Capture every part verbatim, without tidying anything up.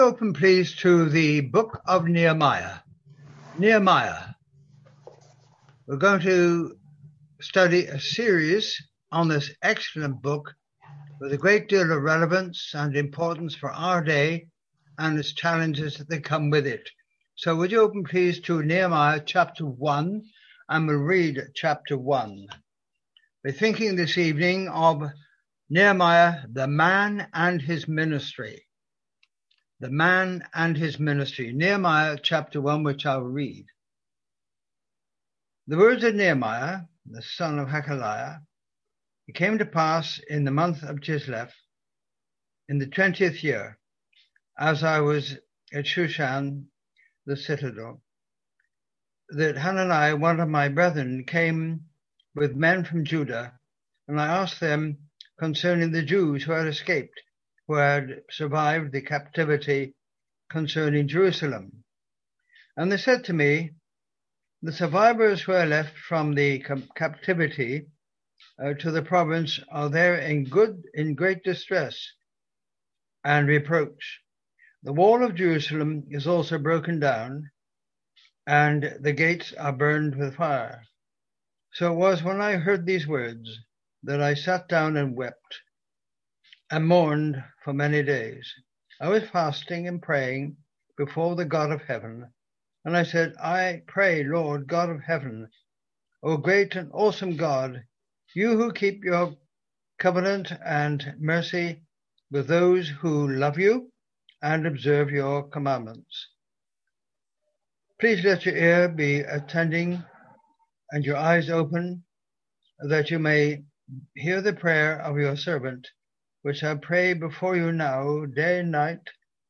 Open, please, to the book of Nehemiah. Nehemiah. We're going to study a series on this excellent book with a great deal of relevance and importance for our day and its challenges that come with it. So would you open, please, to Nehemiah chapter one, and we'll read chapter one. We're thinking this evening of Nehemiah, the man and his ministry. The man and his ministry. Nehemiah chapter one, which I'll read. The words of Nehemiah, the son of Hakaliah, it came to pass in the month of Chislev, in the twentieth year, as I was at Shushan, the citadel, that Hananiah, one of my brethren, came with men from Judah, and I asked them concerning the Jews who had escaped, who had survived the captivity concerning Jerusalem. And they said to me, the survivors who are left from the captivity uh, to the province are there in good, in great distress and reproach. The wall of Jerusalem is also broken down, and the gates are burned with fire. So it was when I heard these words that I sat down and wept and mourned for many days. I was fasting and praying before the God of heaven, and I said, I pray, Lord God of heaven, O great and awesome God, you who keep your covenant and mercy with those who love you and observe your commandments. Please let your ear be attending and your eyes open, that you may hear the prayer of your servant, which I pray before you now, day and night,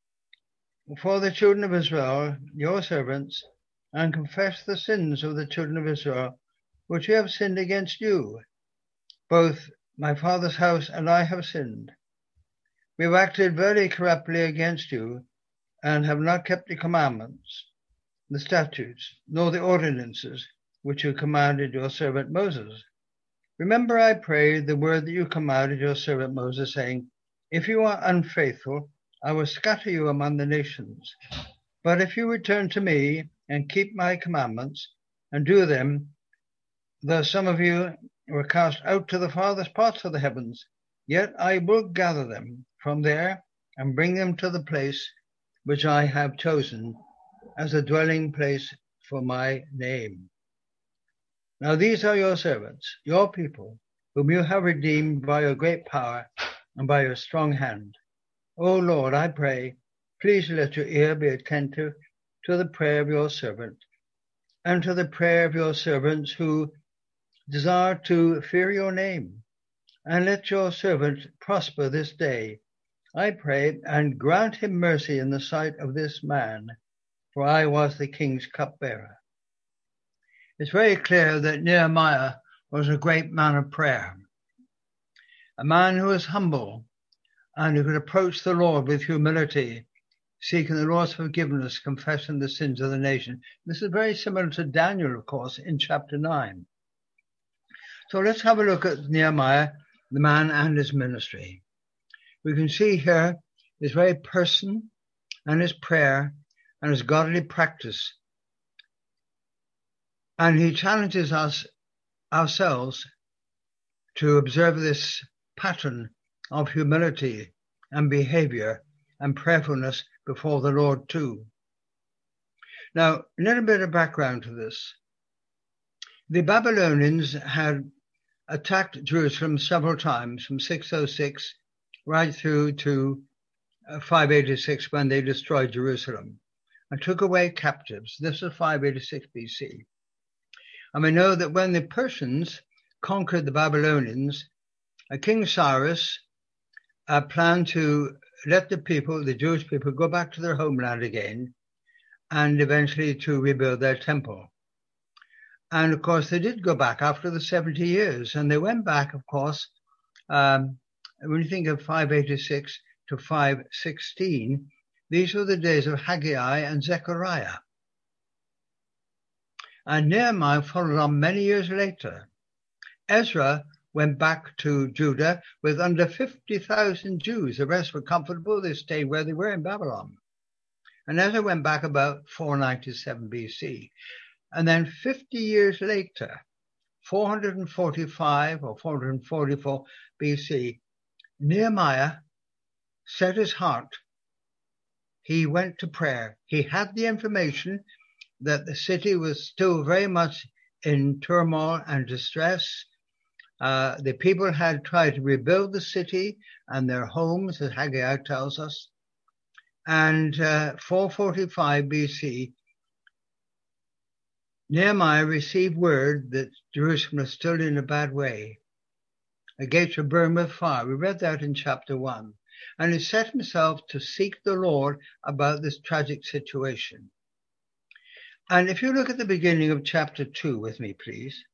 for the children of Israel, your servants, and confess the sins of the children of Israel, which we have sinned against you. Both my father's house and I have sinned. We have acted very corruptly against you, and have not kept the commandments, the statutes, nor the ordinances, which you commanded your servant Moses. Remember, I pray, the word that you commanded your servant Moses, saying, if you are unfaithful, I will scatter you among the nations. But if you return to me and keep my commandments and do them, though some of you were cast out to the farthest parts of the heavens, yet I will gather them from there and bring them to the place which I have chosen as a dwelling place for my name. Now these are your servants, your people, whom you have redeemed by your great power and by your strong hand. O Lord, I pray, please let your ear be attentive to the prayer of your servant and to the prayer of your servants who desire to fear your name. And let your servant prosper this day, I pray, and grant him mercy in the sight of this man, for I was the king's cupbearer. It's very clear that Nehemiah was a great man of prayer, a man who was humble and who could approach the Lord with humility, seeking the Lord's forgiveness, confessing the sins of the nation. This is very similar to Daniel, of course, in chapter nine. So let's have a look at Nehemiah, the man and his ministry. We can see here his very person and his prayer and his godly practice. And he challenges us ourselves to observe this pattern of humility and behavior and prayerfulness before the Lord too. Now, a little bit of background to this. The Babylonians had attacked Jerusalem several times from six oh six right through to five eighty-six when they destroyed Jerusalem and took away captives. This is five eighty-six B C. And we know that when the Persians conquered the Babylonians, uh, King Cyrus uh, planned to let the people, the Jewish people, go back to their homeland again and eventually to rebuild their temple. And of course, they did go back after the seventy years. And they went back, of course, um, when you think of five eighty-six to five sixteen, these were the days of Haggai and Zechariah. And Nehemiah followed on many years later. Ezra went back to Judah with under fifty thousand Jews. The rest were comfortable. They stayed where they were in Babylon. And Ezra went back about four ninety-seven B C. And then fifty years later, four forty-five or four forty-four B C, Nehemiah set his heart. He went to prayer. He had the information that the city was still very much in turmoil and distress. Uh, the people had tried to rebuild the city and their homes, as Haggai tells us. And uh, four forty-five B C, Nehemiah received word that Jerusalem was still in a bad way. The gates were burned with fire. We read that in chapter one. And he set himself to seek the Lord about this tragic situation. And if you look at the beginning of chapter two with me, please,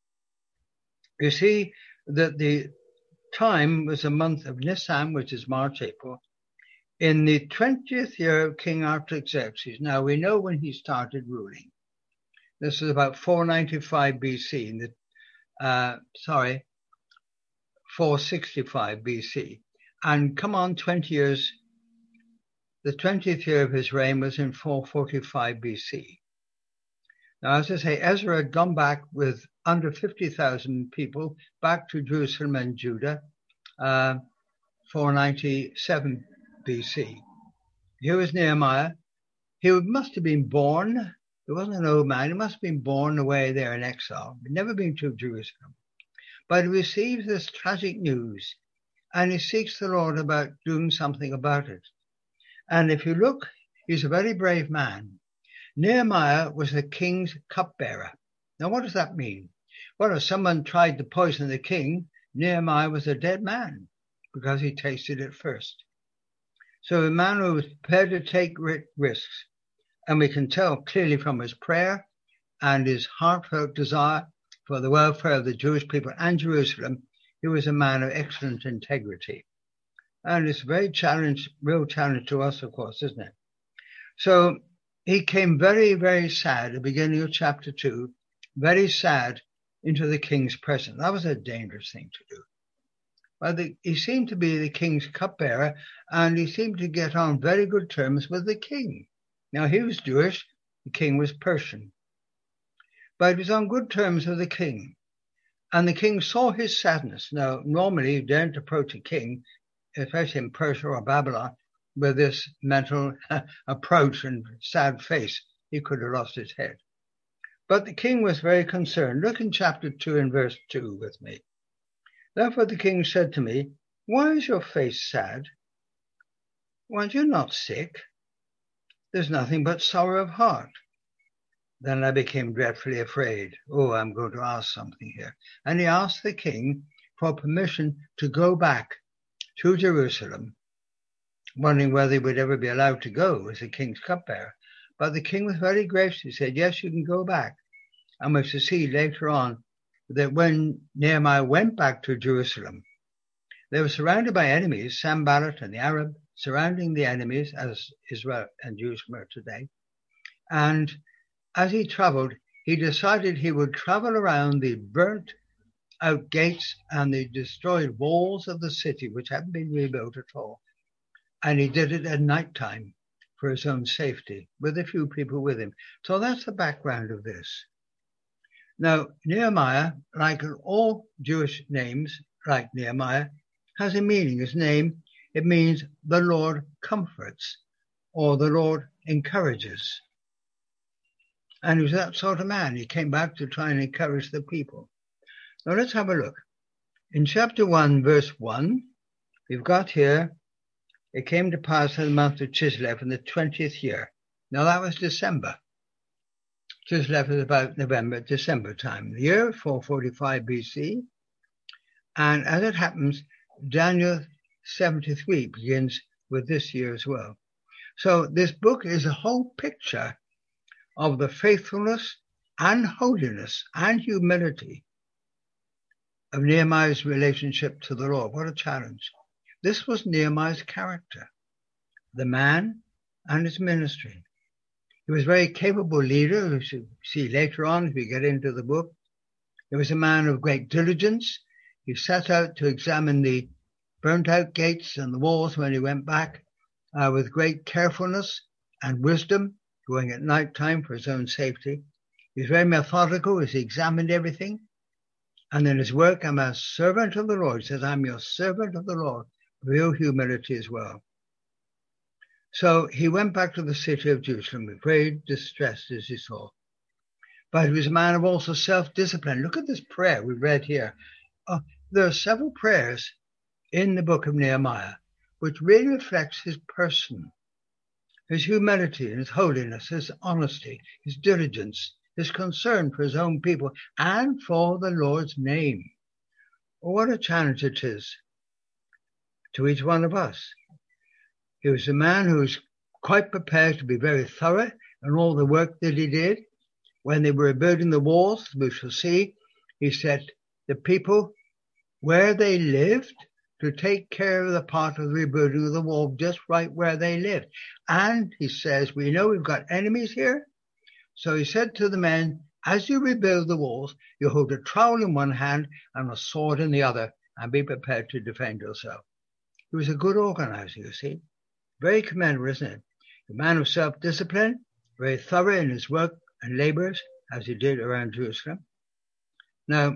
you see that the time was a month of Nisan, which is March, April, in the twentieth year of King Artaxerxes. Now, we know when he started ruling. This is about four ninety-five B C, in the, uh, sorry, four sixty-five B C. And come on, twenty years, the twentieth year of his reign was in four forty-five B C. Now, as I say, Ezra had gone back with under fifty thousand people back to Jerusalem and Judah, uh, four ninety-seven B C. Here was Nehemiah. He must have been born, he wasn't an old man, he must have been born away there in exile, he'd never been to Jerusalem. But he receives this tragic news, and he seeks the Lord about doing something about it. And if you look, he's a very brave man. Nehemiah was the king's cupbearer. Now, what does that mean? Well, if someone tried to poison the king, Nehemiah was a dead man because he tasted it first. So a man who was prepared to take risks, and we can tell clearly from his prayer and his heartfelt desire for the welfare of the Jewish people and Jerusalem, he was a man of excellent integrity. And it's a very challenge, real challenge to us, of course, isn't it? So he came very, very sad at the beginning of chapter two, very sad into the king's presence. That was a dangerous thing to do. But the, he seemed to be the king's cupbearer, and he seemed to get on very good terms with the king. Now, he was Jewish, the king was Persian. But he was on good terms with the king. And the king saw his sadness. Now, normally you don't approach a king, especially in Persia or Babylon, with this mental approach and sad face. He could have lost his head. But the king was very concerned. Look in chapter two and verse two with me. Therefore the king said to me, "Why is your face sad? Why, you're not sick. There's nothing but sorrow of heart." Then I became dreadfully afraid. Oh, I'm going to ask something here. And he asked the king for permission to go back to Jerusalem, wondering whether he would ever be allowed to go as the king's cupbearer. But the king was very gracious. He said, yes, you can go back. And we shall see later on that when Nehemiah went back to Jerusalem, they were surrounded by enemies, Sanballat and the Arab, surrounding the enemies, as Israel and Jerusalem are today. And as he traveled, he decided he would travel around the burnt out gates and the destroyed walls of the city, which hadn't been rebuilt at all. And he did it at night time for his own safety, with a few people with him. So that's the background of this. Now, Nehemiah, like all Jewish names, like Nehemiah, has a meaning. His name, it means the Lord comforts, or the Lord encourages. And he was that sort of man. He came back to try and encourage the people. Now let's have a look. In chapter one, verse one, we've got here, it came to pass in the month of Chislev in the twentieth year. Now that was December. Chislev is about November, December time. The year four forty-five B C. And as it happens, Daniel seventy-three begins with this year as well. So this book is a whole picture of the faithfulness and holiness and humility of Nehemiah's relationship to the Lord. What a challenge. This was Nehemiah's character, the man and his ministry. He was a very capable leader, we should see later on as we get into the book. He was a man of great diligence. He set out to examine the burnt out gates and the walls when he went back uh, with great carefulness and wisdom, going at night time for his own safety. He was very methodical as he examined everything. And in his work, I'm a servant of the Lord. He says, I'm your servant of the Lord. Real humility as well. So he went back to the city of Jerusalem, very distressed as he saw. But he was a man of also self-discipline. Look at this prayer we read here. Oh, there are several prayers in the book of Nehemiah which really reflects his person, his humility and his holiness, his honesty, his diligence, his concern for his own people and for the Lord's name. Oh, what a challenge it is to each one of us. He was a man who was quite prepared to be very thorough in all the work that he did. When they were building the walls, we shall see, he said the people where they lived to take care of the part of the rebuilding of the wall just right where they lived. And he says, we know we've got enemies here. So he said to the men, as you rebuild the walls, you hold a trowel in one hand and a sword in the other and be prepared to defend yourself. He was a good organizer, you see. Very commendable, isn't it? A man of self-discipline, very thorough in his work and labors, as he did around Jerusalem. Now,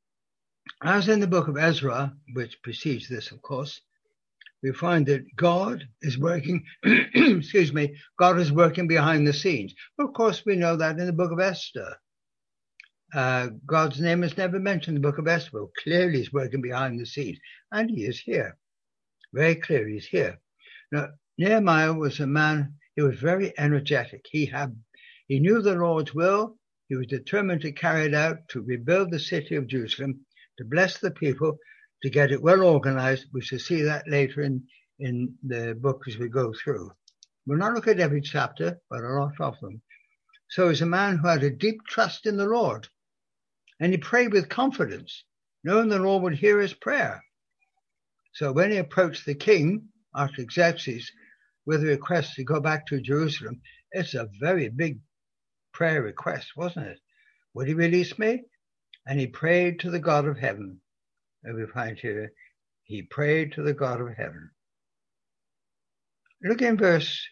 as in the book of Ezra, which precedes this, of course, we find that God is working, excuse me, God is working behind the scenes. Of course, we know that in the book of Esther. Uh, God's name is never mentioned in the book of Esther, but clearly he's working behind the scenes. And he is here. Very clearly he's here. Now, Nehemiah was a man, he was very energetic. He had, he knew the Lord's will. He was determined to carry it out, to rebuild the city of Jerusalem, to bless the people, to get it well organized. We shall see that later in, in the book as we go through. We'll not look at every chapter, but a lot of them. So he's a man who had a deep trust in the Lord. And he prayed with confidence, knowing the Lord would hear his prayer. So when he approached the king, Artaxerxes, with a request to go back to Jerusalem, it's a very big prayer request, wasn't it? Would he release me? And he prayed to the God of heaven. And we find here, he prayed to the God of heaven. Look in verse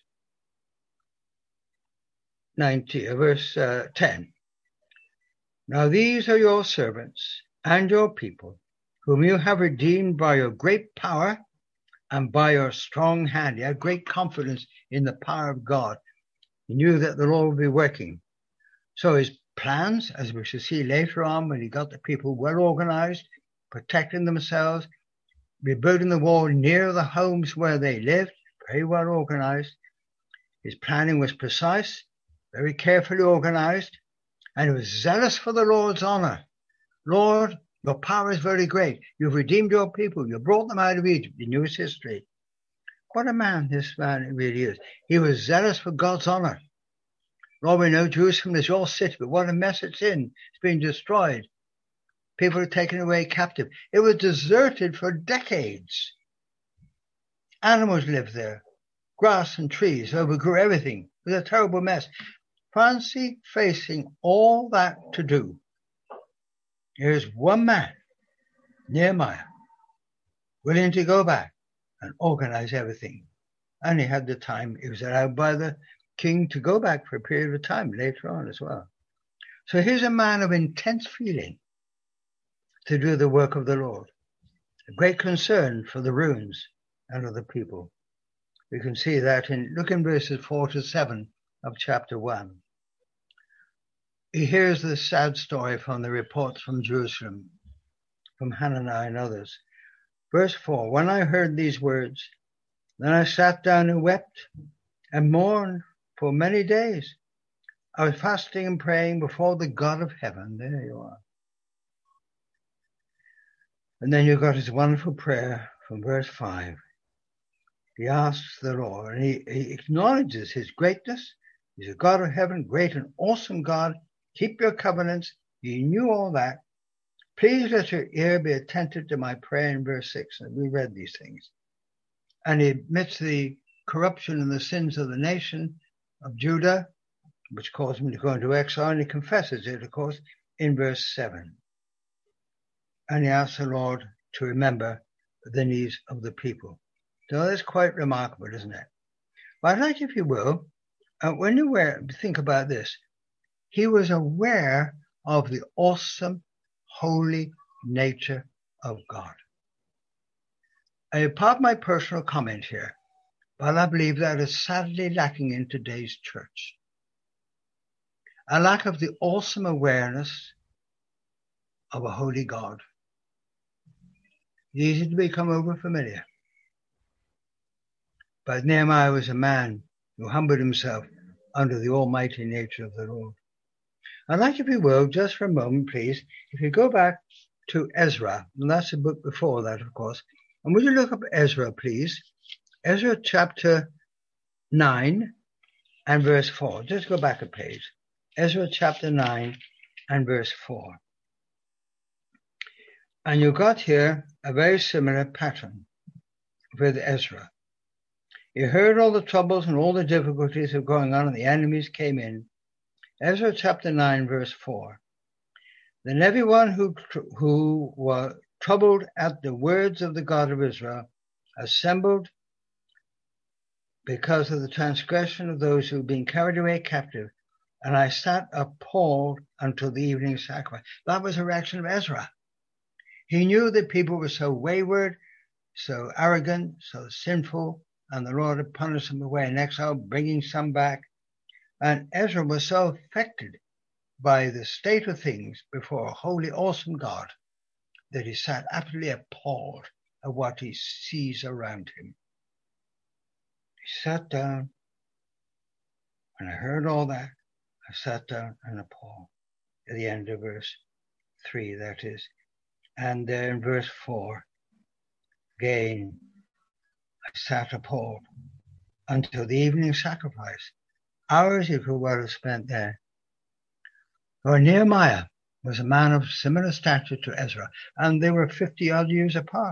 nineteen, verse uh, ten. Now these are your servants and your people, whom you have redeemed by your great power and by your strong hand. He had great confidence in the power of God. He knew that the Lord would be working. So his plans, as we shall see later on, when he got the people well organized, protecting themselves, rebuilding the wall near the homes where they lived, very well organized. His planning was precise, very carefully organized, and he was zealous for the Lord's honor. Lord, your power is very great. You've redeemed your people. You brought them out of Egypt. You knew his history. What a man this man really is. He was zealous for God's honor. Lord, we know Jerusalem is your city, but what a mess it's in. It's been destroyed. People are taken away captive. It was deserted for decades. Animals lived there. Grass and trees overgrew everything. It was a terrible mess. Fancy facing all that to do. Here's one man, Nehemiah, willing to go back and organize everything. And he had the time. He was allowed by the king to go back for a period of time later on as well. So here's a man of intense feeling to do the work of the Lord. A great concern for the ruins and of the people. We can see that in, look in verses four to seven of chapter one. He hears the sad story from the reports from Jerusalem, from Hananiah and others. Verse four, when I heard these words, then I sat down and wept and mourned for many days. I was fasting and praying before the God of heaven. There you are. And then you've got his wonderful prayer from verse five. He asks the Lord, and he, he acknowledges his greatness. He's a God of heaven, great and awesome God. Keep your covenants. You knew all that. Please let your ear be attentive to my prayer in verse six. And we read these things. And he admits the corruption and the sins of the nation of Judah, which caused him to go into exile. And he confesses it, of course, in verse seven. And he asks the Lord to remember the needs of the people. So that's quite remarkable, isn't it? But I'd like, if you will, Uh, when you were, think about this, he was aware of the awesome, holy nature of God. I part my personal comment here, but I believe that is sadly lacking in today's church. A lack of the awesome awareness of a holy God. It's easy to become over-familiar. But Nehemiah was a man who humbled himself under the almighty nature of the Lord. I'd like, if you will, just for a moment, please, if you go back to Ezra, and that's the book before that, of course, and would you look up Ezra, please? Ezra chapter nine and verse four. Just go back a page. Ezra chapter nine and verse four. And you got here a very similar pattern with Ezra. He heard all the troubles and all the difficulties that were going on, and the enemies came in. Ezra chapter nine, verse four. Then everyone who, who were troubled at the words of the God of Israel assembled because of the transgression of those who had been carried away captive. And I sat appalled until the evening sacrifice. That was a reaction of Ezra. He knew that people were so wayward, so arrogant, so sinful, and the Lord had punished them away in exile, bringing some back. And Ezra was so affected by the state of things before a holy, awesome God that he sat absolutely appalled at what he sees around him. He sat down, and I heard all that. I sat down and appalled. At the end of verse three, that is. And then in verse four, again, I sat appalled until the evening sacrifice. Hours you could well have spent there. For Nehemiah was a man of similar stature to Ezra, and they were fifty odd years apart.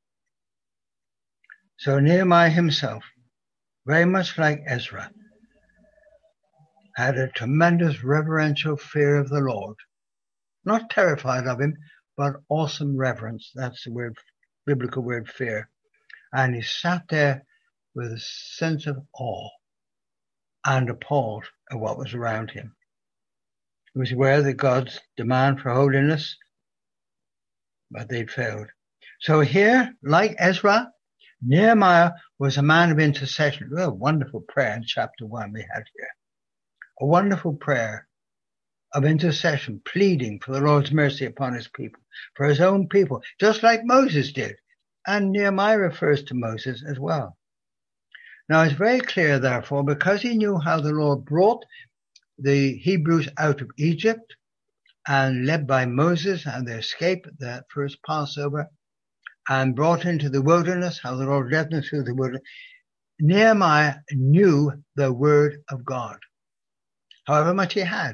So Nehemiah himself, very much like Ezra, had a tremendous reverential fear of the Lord. Not terrified of him, but awesome reverence. That's the word, biblical word fear. And he sat there with a sense of awe and appalled at what was around him. He was aware that God's demand for holiness, but they'd failed. So here, like Ezra, Nehemiah was a man of intercession. Oh, a wonderful prayer in chapter one we had here. A wonderful prayer of intercession, pleading for the Lord's mercy upon his people, for his own people, just like Moses did. And Nehemiah refers to Moses as well. Now it's very clear, therefore, because he knew how the Lord brought the Hebrews out of Egypt and led by Moses and their escape, that first Passover, and brought into the wilderness, how the Lord led them through the wilderness. Nehemiah knew the word of God, however much he had.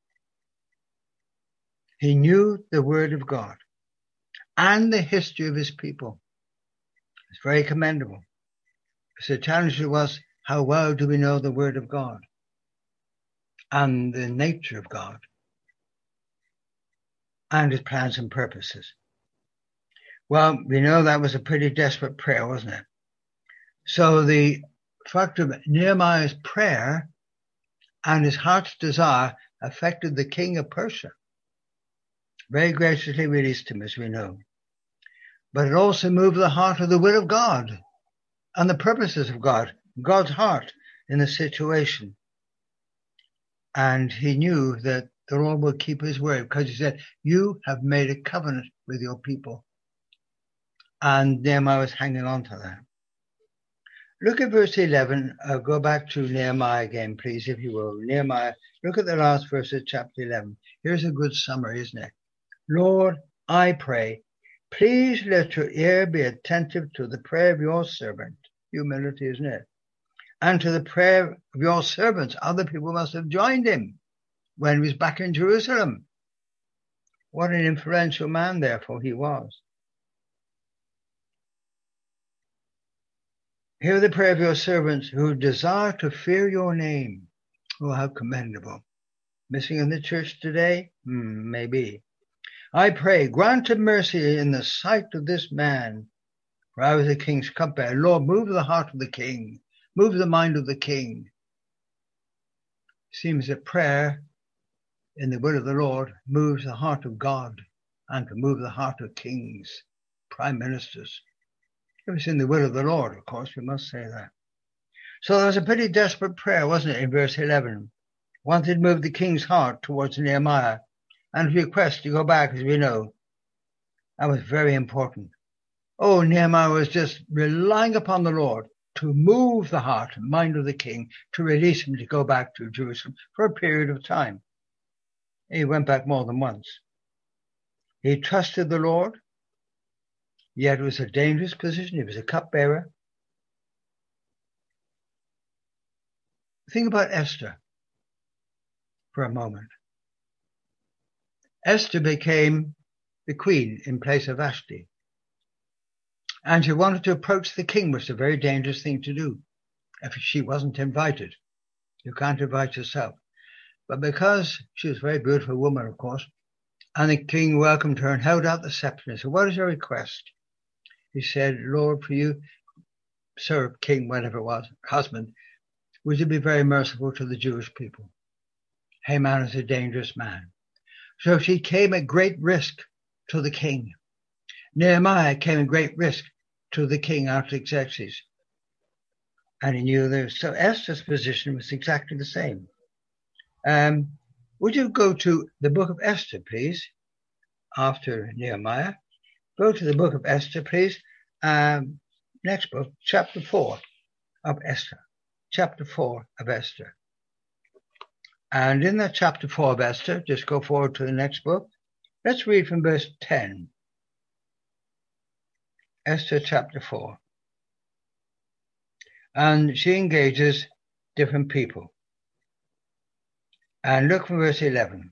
He knew the word of God and the history of his people. It's very commendable. So the challenge was, how well do we know the word of God and the nature of God and his plans and purposes? Well, we know that was a pretty desperate prayer, wasn't it? So the fact of Nehemiah's prayer and his heart's desire affected the king of Persia. Very graciously released him, as we know. But it also moved the heart of the will of God and the purposes of God, God's heart in the situation. And he knew that the Lord would keep his word, because he said, you have made a covenant with your people. And Nehemiah was hanging on to that. Look at verse eleven. Uh, go back to Nehemiah again, please, if you will. Nehemiah, look at the last verse of chapter eleven. Here's a good summary, isn't it? Lord, I pray, please let your ear be attentive to the prayer of your servant. Humility, isn't it? And to the prayer of your servants. Other people must have joined him when he was back in Jerusalem. What an influential man, therefore, he was. Hear the prayer of your servants who desire to fear your name. Oh, how commendable. Missing in the church today? Hmm, maybe. I pray, grant him mercy in the sight of this man. For I was the king's cupbearer. Lord, move the heart of the king. Move the mind of the king. seems that prayer in the will of the Lord moves the heart of God and can move the heart of kings, prime ministers. It was in the will of the Lord, of course, we must say that. So there was a pretty desperate prayer, wasn't it, in verse eleven? Wanted to move the king's heart towards Nehemiah and request to go back, as we know. That was very important. Oh, Nehemiah was just relying upon the Lord to move the heart and mind of the king, to release him to go back to Jerusalem for a period of time. He went back more than once. He trusted the Lord, yet it was a dangerous position. He was a cupbearer. Think about Esther for a moment. Esther became the queen in place of Vashti. And she wanted to approach the king, which was a very dangerous thing to do if she wasn't invited. You can't invite yourself. But because she was a very beautiful woman, of course, and the king welcomed her and held out the scepter and said, what is your request? He said, Lord, for you, sir, king, whatever it was, husband, would you be very merciful to the Jewish people? Haman is a dangerous man. So she came at great risk to the king. Nehemiah came at great risk to the king Artaxerxes. And he knew this. So Esther's position was exactly the same. Um, would you go to the book of Esther, please? After Nehemiah. Go to the book of Esther, please. Um, next book, chapter four of Esther. Chapter four of Esther. And in that chapter four of Esther, just go forward to the next book. Let's read from verse ten. Esther chapter four. And she engages different people. And look from verse eleven.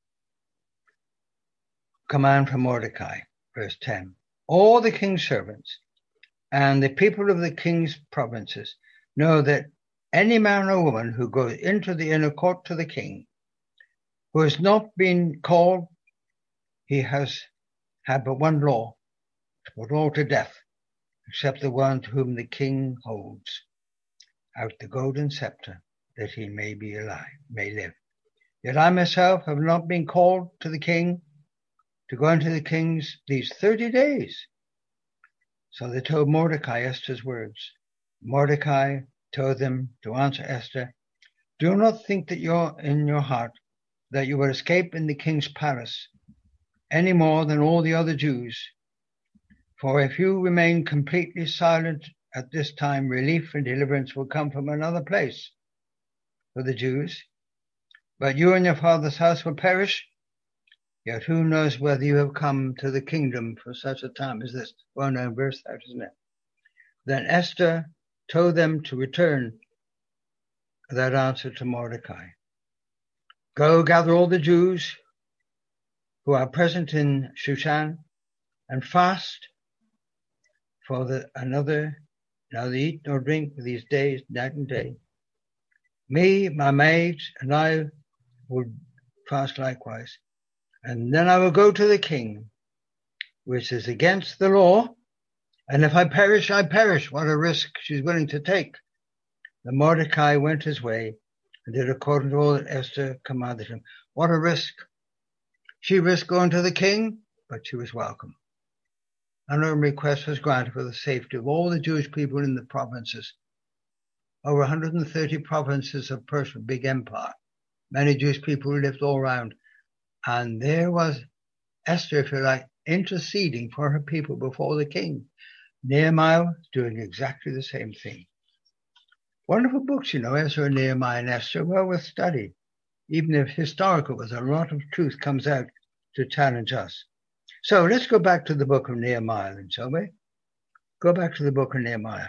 Command from Mordecai, verse ten. All the king's servants and the people of the king's provinces know that any man or woman who goes into the inner court to the king, who has not been called, he has had but one law, to put all to death, except the one to whom the king holds out the golden scepter, that he may be alive, may live. Yet I myself have not been called to the king, to go into the king's these thirty days. So they told Mordecai Esther's words. Mordecai told them to answer Esther, do not think that you're in your heart that you will escape in the king's palace any more than all the other Jews. For if you remain completely silent at this time, relief and deliverance will come from another place for the Jews. But you and your father's house will perish. Yet who knows whether you have come to the kingdom for such a time as this? Well known verse, that isn't it? Then Esther told them to return that answer to Mordecai. Go gather all the Jews who are present in Shushan and fast for the, another, neither eat nor drink for these days, night and day. Me, my maids, and I will fast likewise. And then I will go to the king, which is against the law. And if I perish, I perish. What a risk she's willing to take. Then Mordecai went his way and did according to all that Esther commanded him. What a risk. She risked going to the king, but she was welcome. And her request was granted for the safety of all the Jewish people in the provinces. Over one hundred thirty provinces of Persia, big empire. Many Jewish people lived all around. And there was Esther, if you like, interceding for her people before the king. Nehemiah doing exactly the same thing. Wonderful books, you know, Ezra, Nehemiah, and Esther, well worth study. Even if historical, there's a lot of truth comes out to challenge us. So let's go back to the book of Nehemiah then, shall we? Go back to the book of Nehemiah.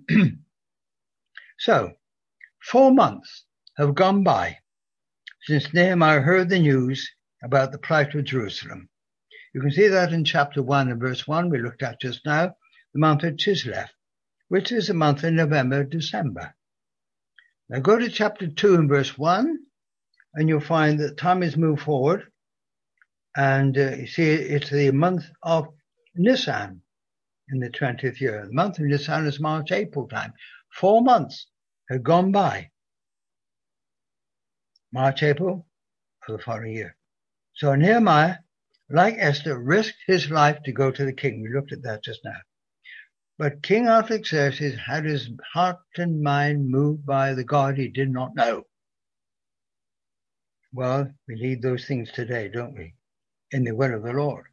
So, four months have gone by since Nehemiah heard the news about the plight of Jerusalem. You can see that in chapter one and verse one we looked at just now, the month of Chislev, which is the month of November, December. Now go to chapter two and verse one, and you'll find that time has moved forward, and uh, you see it's the month of Nisan in the twentieth year. The month of Nisan is March, April time. Four months had gone by. March, April of the following year. So Nehemiah, like Esther, risked his life to go to the king. We looked at that just now. But King Artaxerxes had his heart and mind moved by the God he did not know. Well, we need those things today, don't we? In the will of the Lord.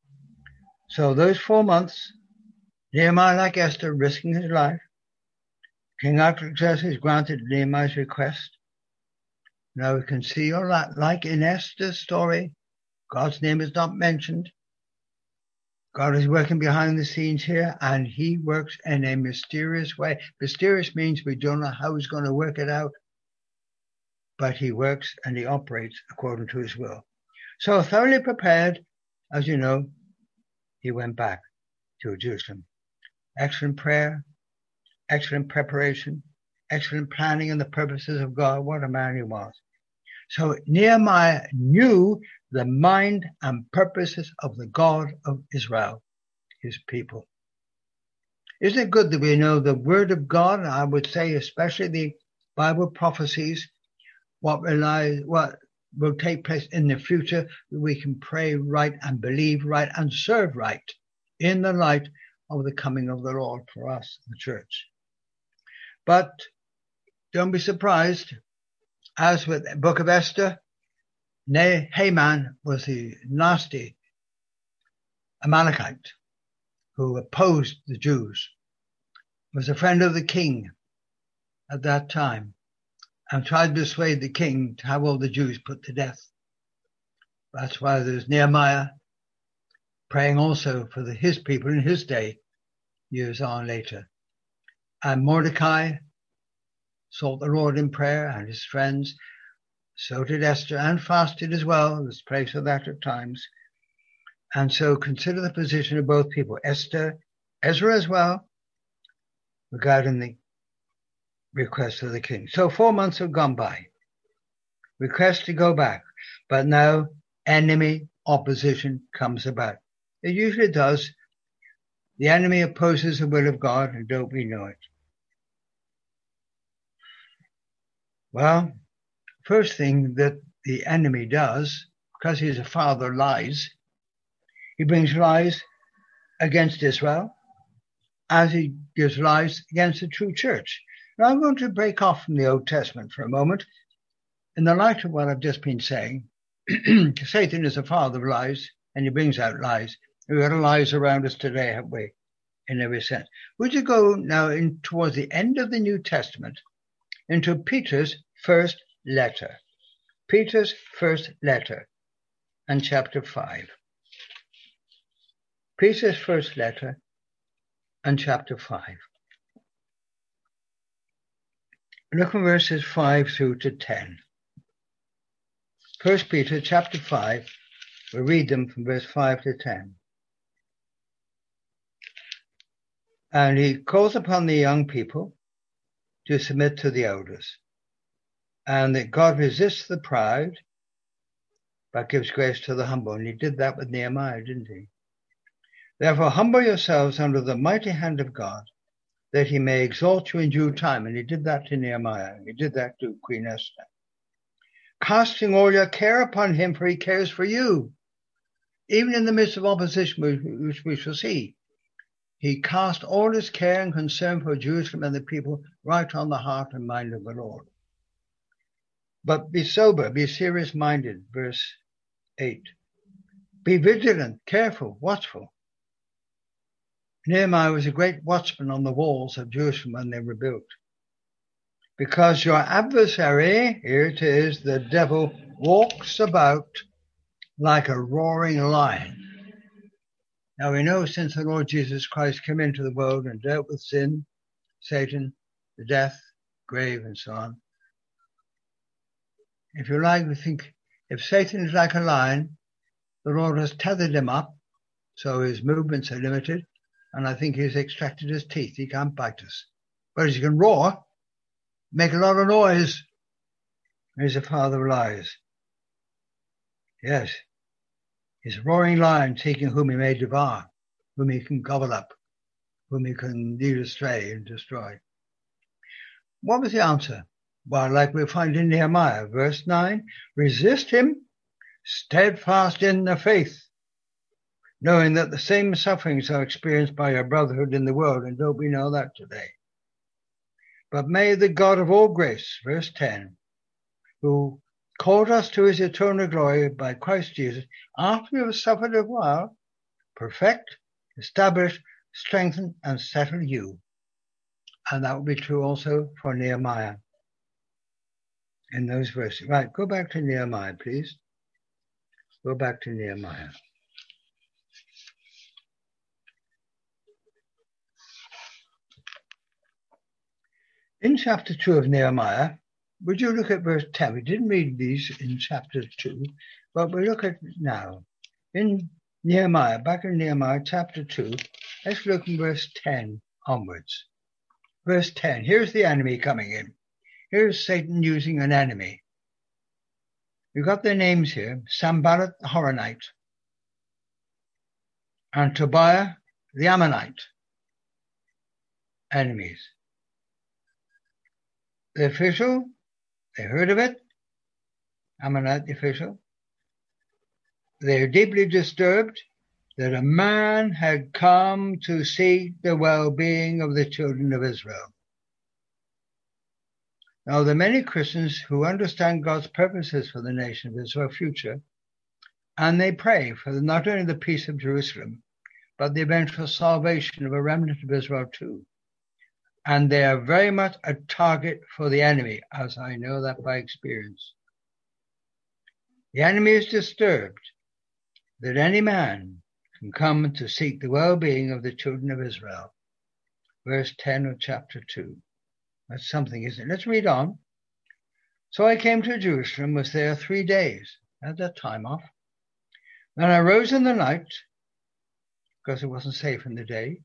So those four months, Nehemiah, like Esther, risking his life. King Artaxerxes granted Nehemiah's request. Now we can see all that, like in Esther's story, God's name is not mentioned. God is working behind the scenes here, and he works in a mysterious way. Mysterious means we don't know how he's going to work it out, but he works and he operates according to his will. So thoroughly prepared, as you know, he went back to Jerusalem. Excellent prayer, excellent preparation, excellent planning in the purposes of God. What a man he was. So Nehemiah knew the mind and purposes of the God of Israel, his people. Isn't it good that we know the word of God? I would say especially the Bible prophecies, what relies, what will take place in the future, that we can pray right and believe right and serve right in the light of the coming of the Lord for us, the church. But don't be surprised, as with the book of Esther, Haman was the nasty Amalekite who opposed the Jews, was a friend of the king at that time, and tried to persuade the king to have all the Jews put to death. That's why there's Nehemiah praying also for the, his people in his day, years on later. And Mordecai sought the Lord in prayer, and his friends. So did Esther, and fasted as well. Let's pray for that at times. And so consider the position of both people, Esther, Ezra as well, regarding the request of the king. So four months have gone by. Request to go back. But now enemy opposition comes about. It usually does. The enemy opposes the will of God, and don't we know it? Well, first thing that the enemy does, because he's a father of lies, he brings lies against Israel, as he gives lies against the true church. Now I'm going to break off from the Old Testament for a moment. In the light of what I've just been saying, Satan is a father of lies, and he brings out lies. We've got lies around us today, haven't we, in every sense. Would you go now in towards the end of the New Testament into Peter's first letter. Peter's first letter and chapter five. Peter's first letter and chapter five. Look from verses five through to ten. First Peter chapter five, we'll read them from verse five to ten. And he calls upon the young people to submit to the elders, and that God resists the proud, but gives grace to the humble. And he did that with Nehemiah, didn't he? Therefore, humble yourselves under the mighty hand of God, that he may exalt you in due time. And he did that to Nehemiah. He did that to Queen Esther. Casting all your care upon him, for he cares for you. Even in the midst of opposition, which we shall see, he cast all his care and concern for Jerusalem and the people right on the heart and mind of the Lord. But be sober, be serious-minded, verse eight. Be vigilant, careful, watchful. Nehemiah was a great watchman on the walls of Jerusalem when they were built. Because your adversary, here it is, the devil, walks about like a roaring lion. Now we know since the Lord Jesus Christ came into the world and dealt with sin, Satan, the death, grave, and so on. If you like, we think if Satan is like a lion, the Lord has tethered him up, so his movements are limited, and I think he's extracted his teeth. He can't bite us. Whereas he can roar, make a lot of noise. He's a father of lies. Yes. He's a roaring lion, seeking whom he may devour, whom he can gobble up, whom he can lead astray and destroy. What was the answer? Well, like we find in Nehemiah, verse nine, resist him, steadfast in the faith, knowing that the same sufferings are experienced by your brotherhood in the world, and don't we know that today? But may the God of all grace, verse ten, who called us to his eternal glory by Christ Jesus, after we have suffered a while, perfect, establish, strengthen, and settle you. And that will be true also for Nehemiah in those verses. Right, go back to Nehemiah, please. Go back to Nehemiah. In chapter two of Nehemiah, would you look at verse ten? We didn't read these in chapter two, but we look at now. In Nehemiah, back in Nehemiah chapter two, let's look in verse ten onwards. Verse ten, here's the enemy coming in. Here's Satan using an enemy. We've got their names here, Sanballat the Horonite and Tobiah the Ammonite, enemies. The official, they heard of it, Ammonite the official. They're deeply disturbed that a man had come to seek the well-being of the children of Israel. Now, there are many Christians who understand God's purposes for the nation of Israel future, and they pray for the, not only the peace of Jerusalem, but the eventual salvation of a remnant of Israel too. And they are very much a target for the enemy, as I know that by experience. The enemy is disturbed that any man can come to seek the well-being of the children of Israel. Verse ten of chapter two. That's something, isn't it? Let's read on. So I came to Jerusalem, was there three days, had that time off. Then I rose in the night, because it wasn't safe in the day.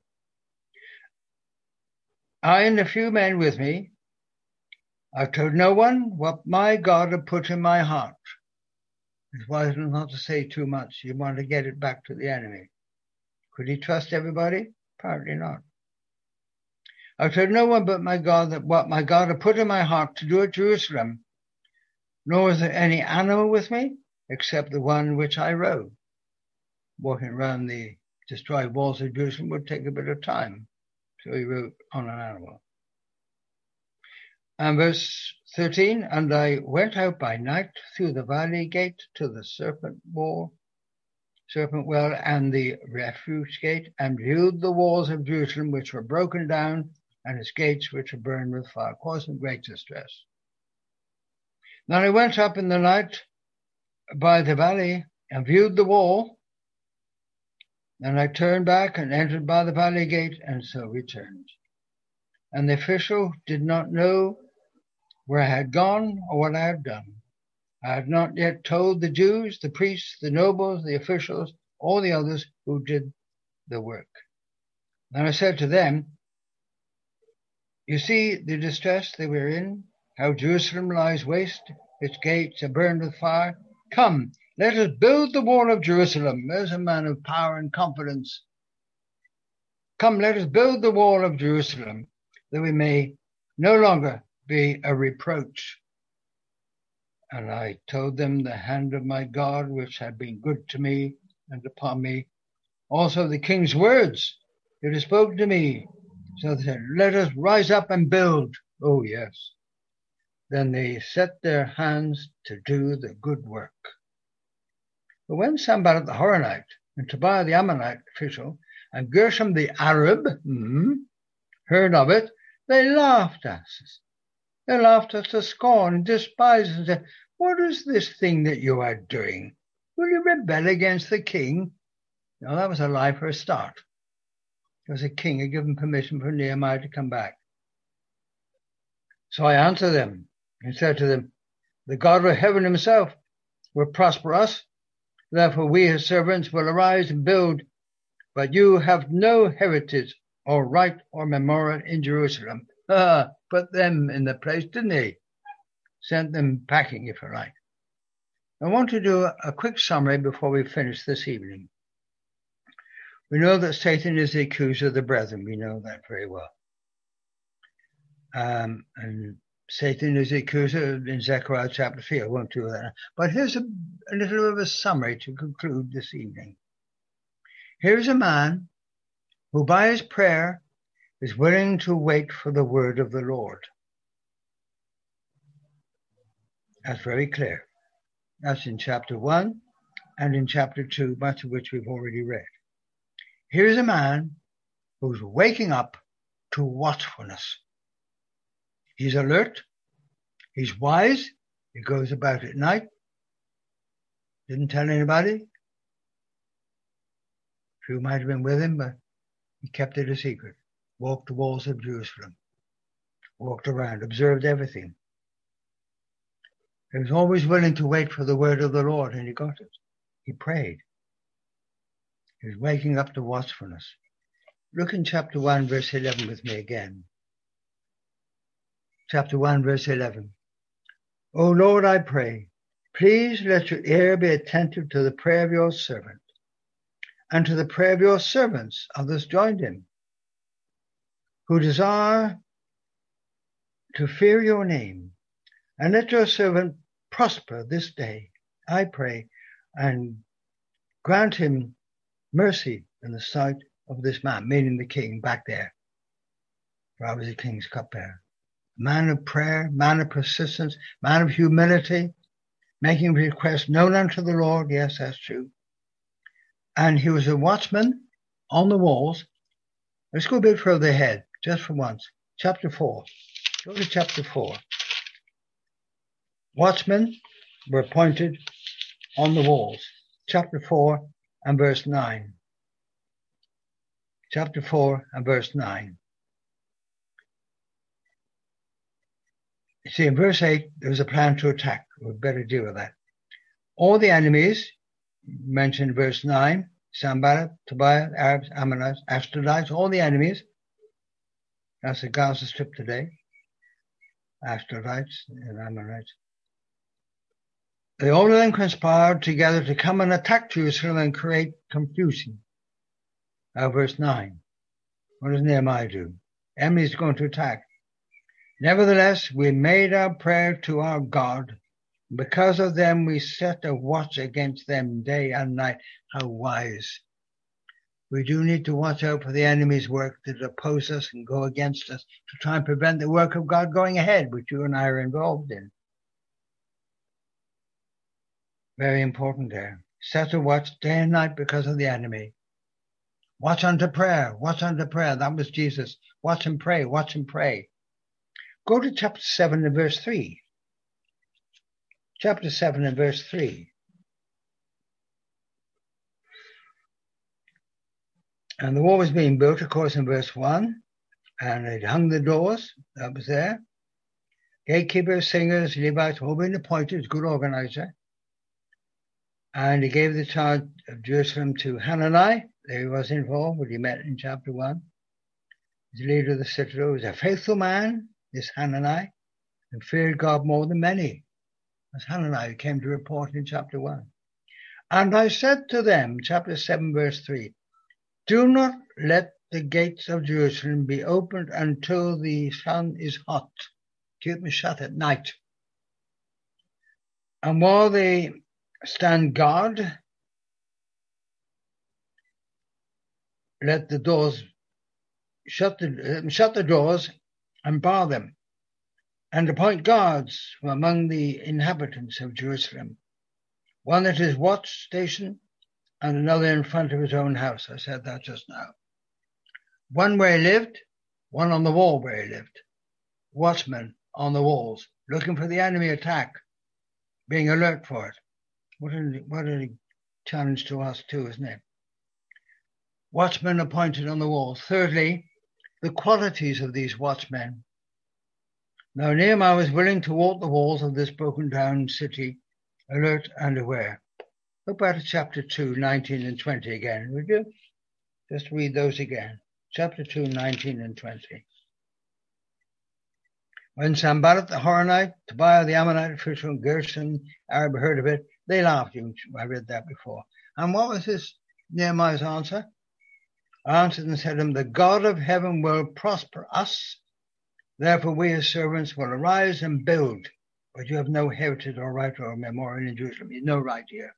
I and a few men with me, I told no one what my God had put in my heart. It's wise not to say too much. You want to get it back to the enemy. Could he trust everybody? Apparently not. I told no one but my God that what my God had put in my heart to do at Jerusalem, nor was there any animal with me, except the one which I rode. Walking around the destroyed walls of Jerusalem would take a bit of time. So he rode on an animal. And verse thirteen, and I went out by night through the valley gate to the serpent wall, serpent well, and the refuge gate, and viewed the walls of Jerusalem which were broken down, and its gates which were burned with fire, causing great distress. Then I went up in the night by the valley and viewed the wall. Then I turned back and entered by the valley gate, and so returned. And the official did not know where I had gone or what I had done. I had not yet told the Jews, the priests, the nobles, the officials, all the others who did the work. Then I said to them, you see the distress they were in, how Jerusalem lies waste, its gates are burned with fire. Come, let us build the wall of Jerusalem. There's a man of power and confidence. Come, let us build the wall of Jerusalem, that we may no longer be a reproach. And I told them the hand of my God, which had been good to me and upon me, also the king's words that he spoke to me. So they said, let us rise up and build. Oh, yes. Then they set their hands to do the good work. But when Sanballat the Horonite and Tobiah the Ammonite official and Gershom the Arab mm, heard of it, they laughed at us. They laughed us to scorn and despised us and said, what is this thing that you are doing? Will you rebel against the king? Now, that was a lie for a start. Because the king had given permission for Nehemiah to come back. So I answered them and said to them, the God of heaven himself will prosper us. Therefore we, his servants, will arise and build. But you have no heritage or right or memorial in Jerusalem. Ah, put them in the place, didn't he? Sent them packing, if you like. I want to do a quick summary before we finish this evening. We know that Satan is the accuser of the brethren. We know that very well. Um, and Satan is the accuser in Zechariah chapter three. I won't do that. But here's a, a little bit of a summary to conclude this evening. Here's a man who by his prayer is willing to wait for the word of the Lord. That's very clear. That's in chapter one and in chapter two, much of which we've already read. Here's a man who's waking up to watchfulness. He's alert. He's wise. He goes about at night. Didn't tell anybody. Few might have been with him, but he kept it a secret. Walked the walls of Jerusalem. Walked around, observed everything. He was always willing to wait for the word of the Lord, and he got it. He prayed. He was waking up to watchfulness. Look in chapter one, verse eleven with me again. Chapter one, verse eleven. O Lord, I pray, please let your ear be attentive to the prayer of your servant, and to the prayer of your servants, others joined him, who desire to fear your name, and let your servant prosper this day, I pray, and grant him mercy in the sight of this man, meaning the king back there, for I was the king's cupbearer. Man of prayer, man of persistence, man of humility, making requests known unto the Lord. Yes, that's true. And he was a watchman on the walls. Let's go a bit further ahead, just for once. Chapter four. Go to chapter four. Watchmen were appointed on the walls. Chapter four and verse nine. Chapter four and verse nine. You see, in verse eight, there was a plan to attack. We'd better deal with that. All the enemies, mentioned in verse nine, Sanballat, Tobiah, Arabs, Ammonites, Ashdodites, all the enemies. That's the Gaza Strip today. Ashdodites and Ammonites. They all of them conspired together to come and attack Jerusalem and create confusion. Now, verse nine. What does Nehemiah do? Enemies going to attack. Nevertheless, we made our prayer to our God. Because of them, we set a watch against them day and night. How wise. We do need to watch out for the enemy's work that oppose us and go against us to try and prevent the work of God going ahead, which you and I are involved in. Very important there. Set a watch day and night because of the enemy. Watch unto prayer. Watch unto prayer. That was Jesus. Watch and pray. Watch and pray. Go to chapter seven and verse three. Chapter seven and verse three. And the wall was being built, of course, in verse one. And it hung the doors. That was there. Gatekeepers, singers, Levites, all been appointed. Good organizer. And he gave the charge of Jerusalem to Hanani. There he was involved, when he met in chapter one. The leader of the citadel. He was a faithful man, this Hanani, and feared God more than many. That's Hanani who came to report in chapter one. And I said to them, chapter seven, verse three, do not let the gates of Jerusalem be opened until the sun is hot. Keep them shut at night. And while they stand guard, let the doors shut the shut the doors and bar them, and appoint guards from among the inhabitants of Jerusalem, one at his watch station and another in front of his own house. I said that just now. One where he lived, one on the wall where he lived. Watchmen on the walls, looking for the enemy attack, being alert for it. What a, what a challenge to us too, isn't it? Watchmen appointed on the walls. Thirdly, the qualities of these watchmen. Now Nehemiah was willing to walk the walls of this broken down city, alert and aware. Look back to chapter two, nineteen and twenty again, would you? Just read those again. Chapter two, nineteen and twenty. When Sanballat the Horonite, Tobiah the Ammonite official, Gershon, Arab heard of it, they laughed. I read that before. And what was his Nehemiah's answer? I answered and said to him, the God of heaven will prosper us Therefore we as servants will arise and build, but you have no heritage or right or memorial in Jerusalem. You have no right here.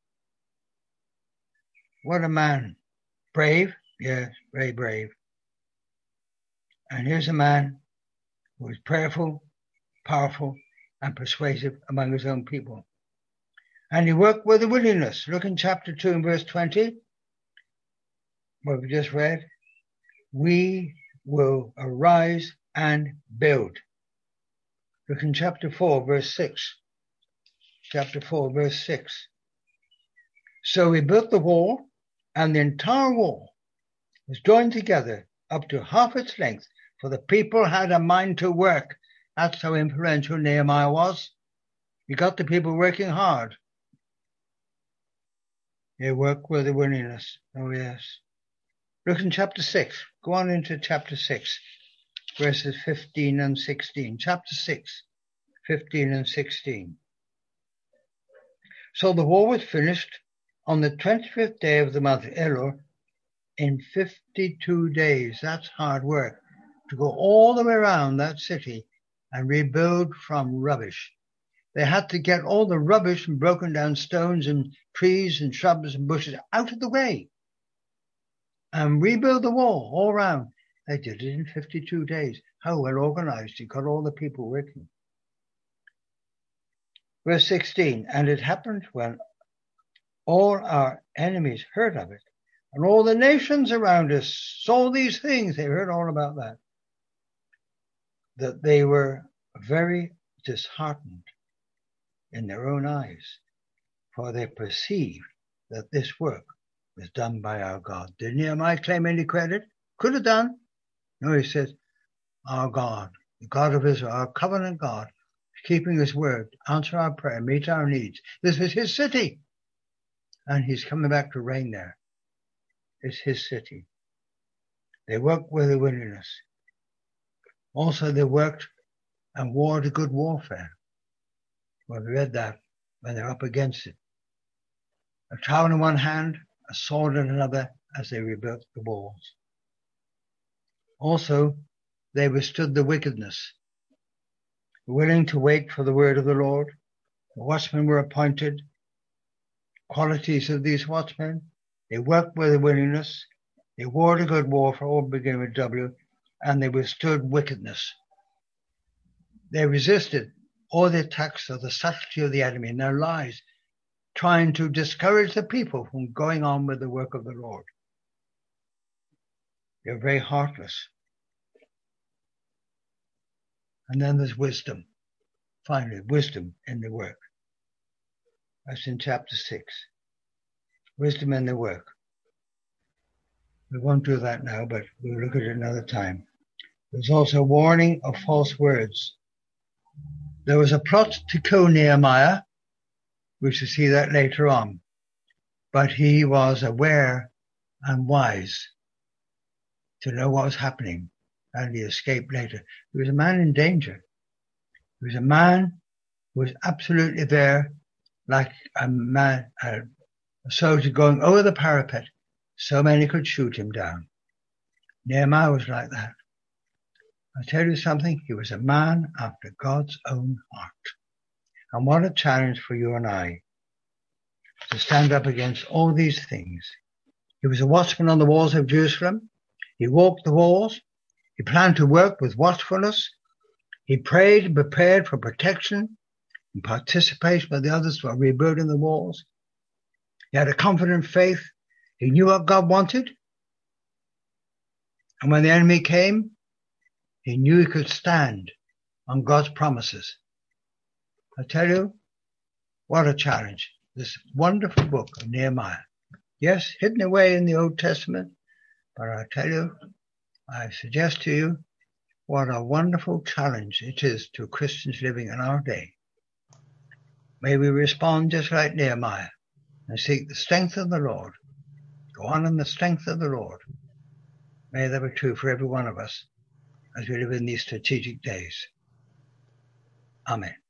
What a man. Brave? Yes, very brave. And here's a man who is prayerful, powerful, and persuasive among his own people. And he worked with a willingness. Look in chapter two and verse twenty, what we just read. We will arise and build. Look in chapter four, verse six. Chapter four, verse six. So we built the wall, and the entire wall was joined together up to half its length, for the people had a mind to work. That's how influential Nehemiah was. He got the people working hard. They work with a willingness. Oh, yes. Look in chapter six. Go on into chapter six, verses fifteen and sixteen. Chapter six, fifteen and sixteen. So the wall was finished on the twenty-fifth day of the month Elul in fifty-two days. That's hard work, to go all the way around that city and rebuild from rubbish. They had to get all the rubbish and broken down stones and trees and shrubs and bushes out of the way and rebuild the wall all around. They did it in fifty-two days. How well organized. You got all the people working. Verse sixteen, and it happened when all our enemies heard of it, and all the nations around us saw these things, they heard all about that, that they were very disheartened in their own eyes, for they perceived that this work was done by our God. Did Nehemiah claim any credit? Could have done. No, he says, our God, the God of Israel, our covenant God, keeping his word, answer our prayer, meet our needs. This is his city. And he's coming back to reign there. It's his city. They worked with a willingness. Also, they worked and warred a good warfare. Well, we read that when they're up against it. A trowel in one hand, a sword in another, as they rebuilt the walls. Also, they withstood the wickedness, willing to wait for the word of the Lord. The watchmen were appointed. Qualities of these watchmen: they worked with a willingness, they warred a good warfare, all beginning with W, and they withstood wickedness. They resisted all the attacks of the subtlety of the enemy and their lies, trying to discourage the people from going on with the work of the Lord. They're very heartless. And then there's wisdom. Finally, wisdom in the work. That's in chapter six. Wisdom in the work. We won't do that now, but we'll look at it another time. There's also warning of false words. There was a plot to kill Nehemiah. We shall see that later on. But he was aware and wise to know what was happening, and he escaped later. He was a man in danger. He was a man who was absolutely there, like a man, a, a soldier going over the parapet, so many could shoot him down. Nehemiah was like that. I tell you something, he was a man after God's own heart. And what a challenge for you and I to stand up against all these things. He was a watchman on the walls of Jerusalem. He walked the walls. He planned to work with watchfulness. He prayed and prepared for protection and participation with the others while rebuilding the walls. He had a confident faith. He knew what God wanted. And when the enemy came, he knew he could stand on God's promises. I tell you, what a challenge. This wonderful book of Nehemiah. Yes, hidden away in the Old Testament, but I tell you, I suggest to you what a wonderful challenge it is to Christians living in our day. May we respond just like Nehemiah and seek the strength of the Lord. Go on in the strength of the Lord. May that be true for every one of us as we live in these strategic days. Amen.